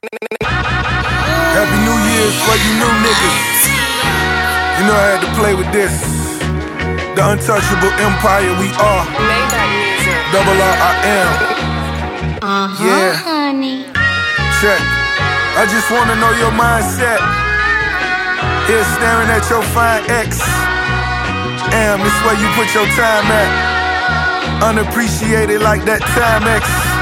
Happy New Year's for you new niggas. You know I had to play with this. The untouchable empire we are. Maybach music. Double R-I-M. Yeah. Honey. Check. I just wanna know your mindset. Here staring at your fine ex. Damn, this where you put your time at. Unappreciated like that Timex.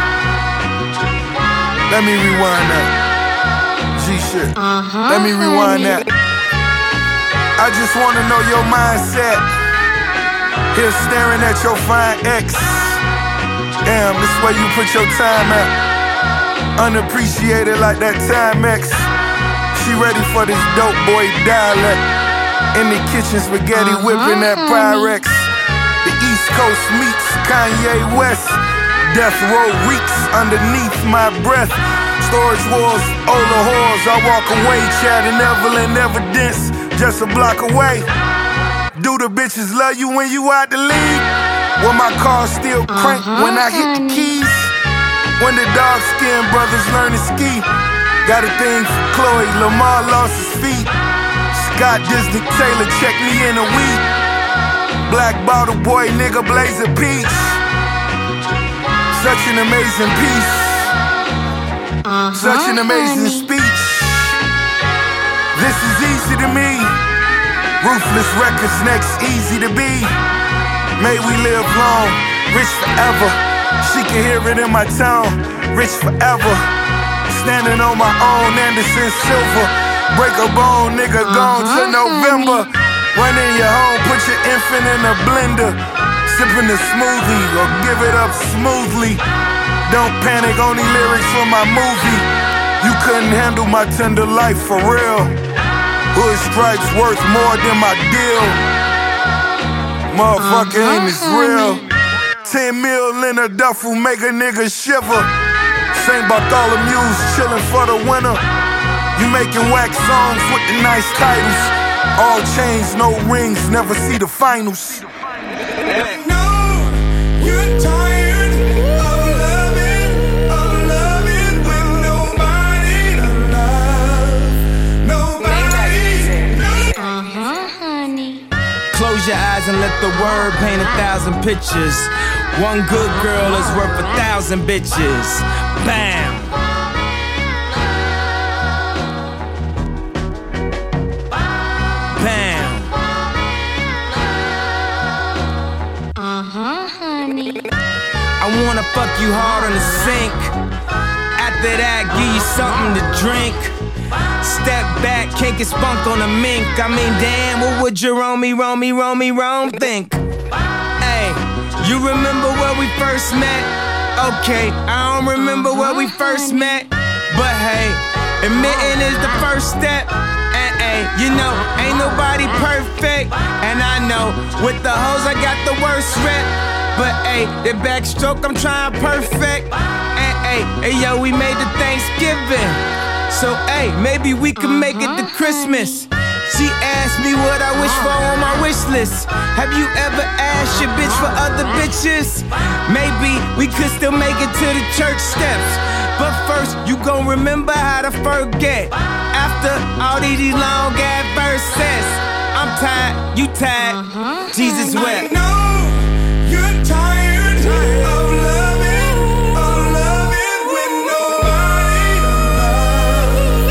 Let me rewind that. G shit. Let me rewind that. I just wanna know your mindset. Here staring at your fine ex. Damn, this where you put your time at. Unappreciated like that Timex. She ready for this dope boy dialect. In the kitchen, spaghetti whipping that Pyrex. The East Coast meets Kanye West. Death row reeks underneath my breath. Storage walls, Ola whores. I walk away, chatting Evelyn evidence, just a block away. Do the bitches love you when you out the league? When my car still crank when I hit the keys? When the dark-skinned brothers learn to ski? Got a thing for Chloe, Lamar lost his feet. Scott Disney Taylor checked me in a week. Black bottle boy, nigga blaze a peach. Such an amazing piece. Such an amazing speech. This is easy to me. Ruthless records next, easy to be. May we live long, rich forever. She can hear it in my tone, rich forever. Standing on my own, Anderson Silver. Break a bone, nigga, gone to November. Run in your home, put your infant in a blender. Sipping the smoothie or give it up smoothly. Don't panic, only lyrics for my movie. You couldn't handle my tender life for real. Hood stripes worth more than my deal. Motherfucker, ain't this real? 10 mil in a duffel make a nigga shiver. St. Bartholomew's chillin' for the winter. You making wax songs with the nice titles. All chains, no rings, never see the finals. No, you're tired of loving with nobody to love. Nobody. Honey. Close your eyes and let the word paint 1,000 pictures. One good girl is worth 1,000 bitches. Bam! Bam! Honey. I wanna fuck you hard on the sink. After that, give you something to drink. Step back, can't get spunk on a mink. I mean, damn, what would Jerome think? Hey, you remember where we first met? Okay, I don't remember where we first met. But hey, admitting is the first step. And hey, you know, ain't nobody perfect. And I know, with the hoes I got the worst rep. But hey, the backstroke I'm trying perfect. And hey, yo, we made the Thanksgiving. So hey, maybe we can make it to Christmas. She asked me what I wish for on my wish list. Have you ever asked your bitch for other bitches? Maybe we could still make it to the church steps. But first, you gon' remember how to forget. After all these long ass verses, I'm tired, you tired, Jesus wept. No, you're tired of loving with nobody to love.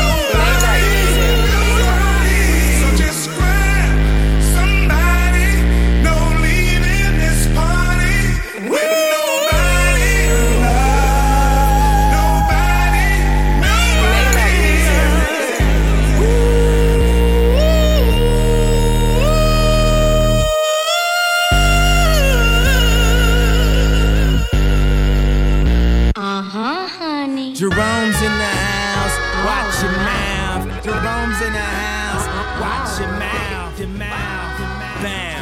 Nobody. So just grab somebody. No leaving this party with nobody to love. Nobody. Honey. Jerome's in the house, watch your mouth. Jerome's in the house, watch your mouth. Bam.